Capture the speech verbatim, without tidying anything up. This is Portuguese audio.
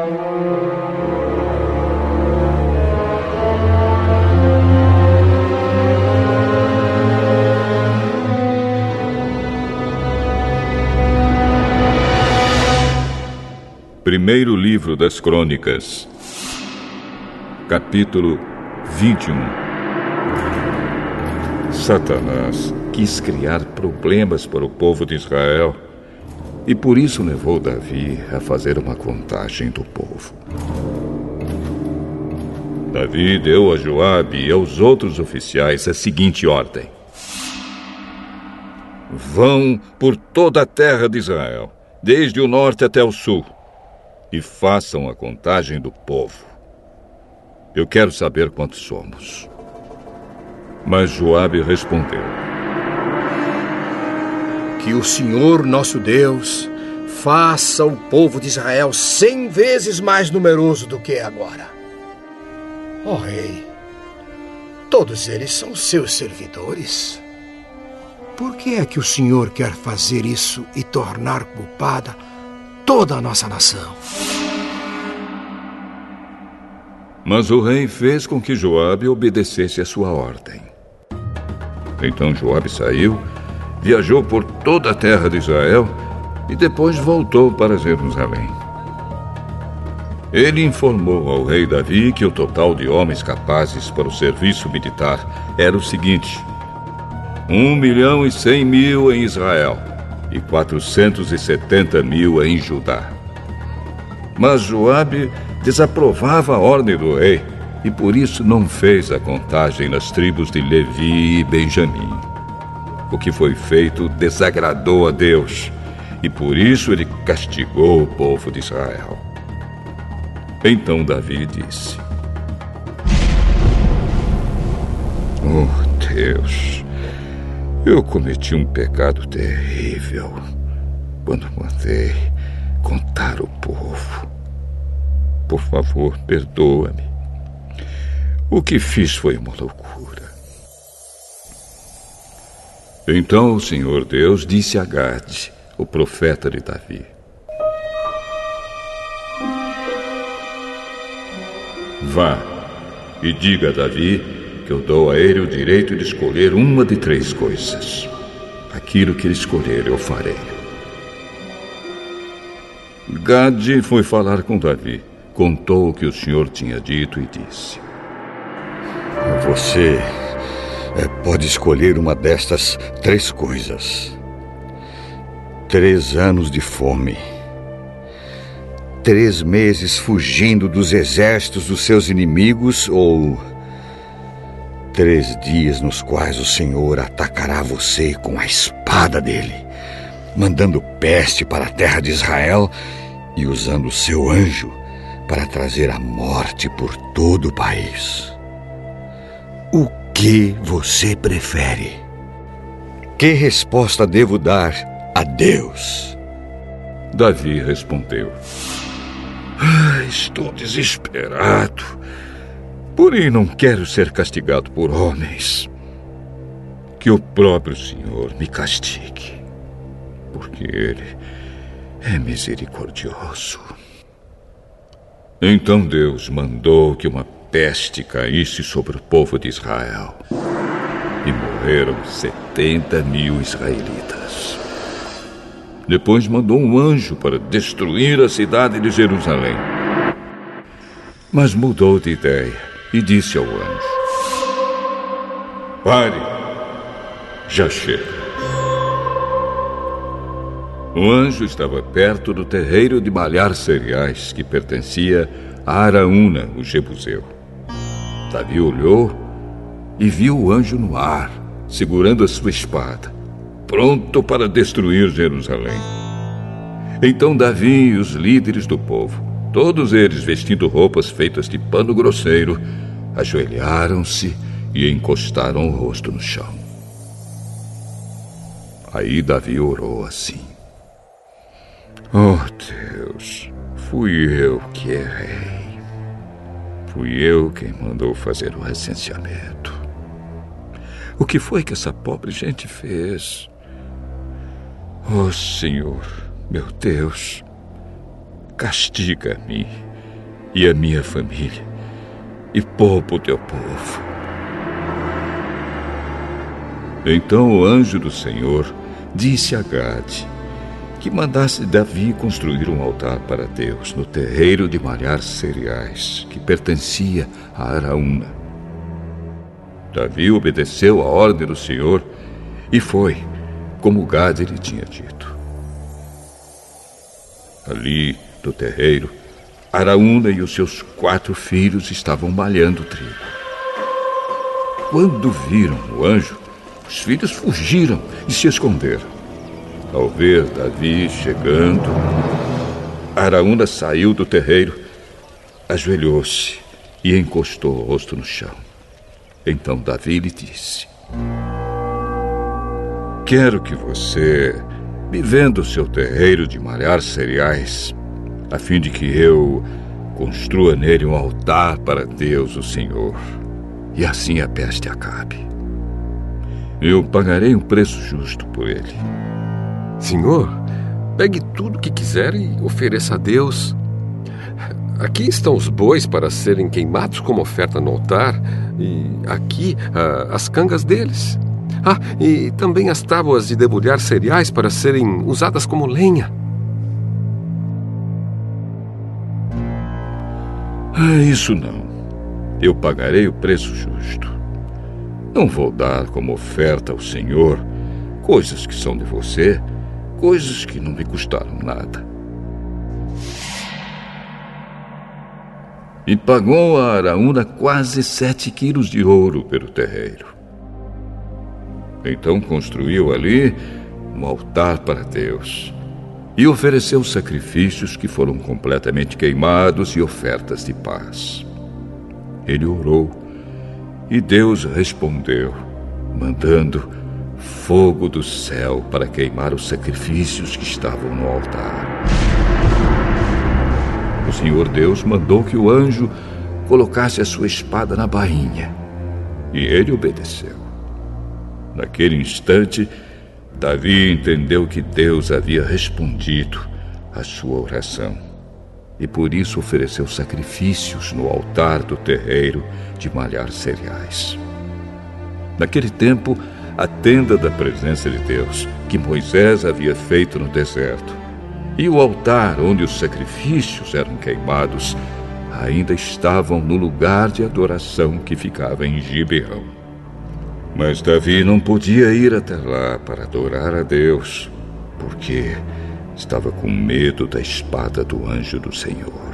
Primeiro livro das Crônicas, capítulo vinte e um. Satanás quis criar problemas para o povo de Israel e por isso levou Davi a fazer uma contagem do povo. Davi deu a Joabe e aos outros oficiais a seguinte ordem: vão por toda a terra de Israel, desde o norte até o sul, e façam a contagem do povo. Eu quero saber quantos somos. Mas Joabe respondeu: que o Senhor nosso Deus faça o povo de Israel cem vezes mais numeroso do que é agora. Ó rei, todos eles são seus servidores. Por que é que o Senhor quer fazer isso e tornar culpada toda a nossa nação? Mas o rei fez com que Joabe obedecesse a sua ordem. Então Joabe saiu, viajou por toda a terra de Israel e depois voltou para Jerusalém. Ele informou ao rei Davi que o total de homens capazes para o serviço militar era o seguinte: um milhão e cem mil em Israel e quatrocentos e setenta mil em Judá. Mas Joabe desaprovava a ordem do rei e por isso não fez a contagem nas tribos de Levi e Benjamim. O que foi feito desagradou a Deus e por isso ele castigou o povo de Israel. Então Davi disse: oh Deus, eu cometi um pecado terrível quando mandei contar o povo. Por favor, perdoa-me. O que fiz foi uma loucura. Então o Senhor Deus disse a Gade, o profeta de Davi: vá e diga a Davi que eu dou a ele o direito de escolher uma de três coisas. Aquilo que ele escolher, eu farei. Gade foi falar com Davi, contou o que o Senhor tinha dito e disse: você é, pode escolher uma destas três coisas: três anos de fome, três meses fugindo dos exércitos dos seus inimigos, ou três dias nos quais o Senhor atacará você com a espada dele, mandando peste para a terra de Israel e usando o seu anjo para trazer a morte por todo o país. O que você prefere? Que resposta devo dar a Deus? Davi respondeu: ah, estou desesperado, porém não quero ser castigado por homens. Que o próprio Senhor me castigue, porque Ele é misericordioso. Então Deus mandou que uma peste caísse sobre o povo de Israel e morreram setenta mil israelitas. Depois mandou um anjo para destruir a cidade de Jerusalém. Mas mudou de ideia e disse ao anjo: pare, já chega. O anjo estava perto do terreiro de malhar cereais que pertencia a Araúna, o jebuseu. Davi olhou e viu o anjo no ar, segurando a sua espada, pronto para destruir Jerusalém. Então Davi e os líderes do povo, todos eles vestindo roupas feitas de pano grosseiro, ajoelharam-se e encostaram o rosto no chão. Aí Davi orou assim: oh Deus, fui eu que errei. Fui eu quem mandou fazer o recenseamento. O que foi que essa pobre gente fez? Oh Senhor, meu Deus, castiga-me e a minha família, e poupa o teu povo. Então o anjo do Senhor disse a Gade que mandasse Davi construir um altar para Deus no terreiro de malhar cereais, que pertencia a Araúna. Davi obedeceu a ordem do Senhor e foi, como Gade lhe tinha dito. Ali, no terreiro, Araúna e os seus quatro filhos estavam malhando trigo. Quando viram o anjo, os filhos fugiram e se esconderam. Ao ver Davi chegando, Araúna saiu do terreiro, ajoelhou-se e encostou o rosto no chão. Então Davi lhe disse: quero que você me venda o seu terreiro de malhar cereais, a fim de que eu construa nele um altar para Deus, o Senhor, e assim a peste acabe. Eu pagarei um preço justo por ele. Senhor, pegue tudo o que quiser e ofereça a Deus. Aqui estão os bois para serem queimados como oferta no altar, e aqui ah, as cangas deles. Ah, e também as tábuas de debulhar cereais para serem usadas como lenha. Ah, isso não. Eu pagarei o preço justo. Não vou dar como oferta ao Senhor coisas que são de você, coisas que não me custaram nada. E pagou a Araúna quase sete quilos de ouro pelo terreiro. Então construiu ali um altar para Deus e ofereceu sacrifícios que foram completamente queimados e ofertas de paz. Ele orou e Deus respondeu, mandando fogo do céu para queimar os sacrifícios que estavam no altar. O Senhor Deus mandou que o anjo colocasse a sua espada na bainha, e ele obedeceu. Naquele instante, Davi entendeu que Deus havia respondido à sua oração, e por isso ofereceu sacrifícios no altar do terreiro de malhar cereais. Naquele tempo, a tenda da presença de Deus, que Moisés havia feito no deserto, e o altar onde os sacrifícios eram queimados, ainda estavam no lugar de adoração que ficava em Gibeão. Mas Davi não podia ir até lá para adorar a Deus, porque estava com medo da espada do anjo do Senhor.